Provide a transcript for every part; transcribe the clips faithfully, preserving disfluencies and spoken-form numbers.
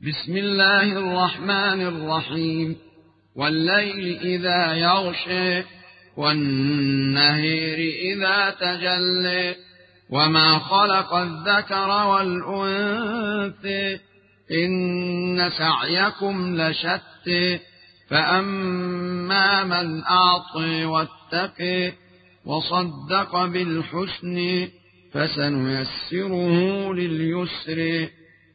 بسم الله الرحمن الرحيم. والليل إذا يغشى والنهار إذا تجلى وما خلق الذكر والأنثى إن سعيكم لشتى فأما من أعطى واتقى وصدق بالحسنى فسنيسره لليسر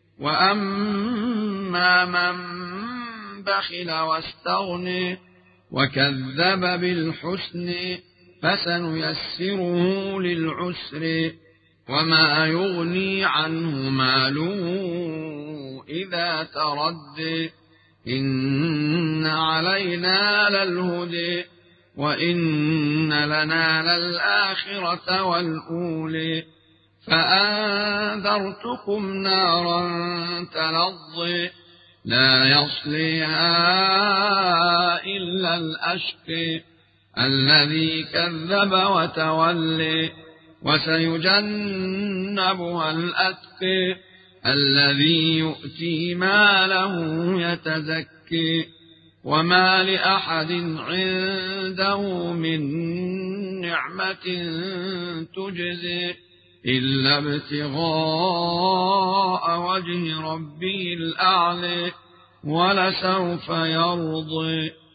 وأما من بخل واستغنى وكذب بالحسنى فسنيسره للعسر وما يغني عنه ماله إذا تردى إن علينا للهدى وإن لنا للآخرة والأولى فأنذرتكم نارا تلظى لا يصليها إلا الأشقى الذي كذب وتولى وسيجنبها الأتقى الذي يؤتي ماله يتزكى وما لأحد عنده من نعمة تجزي إلا ابتغاء وجه ربه الأعلى ولسوف يرضى.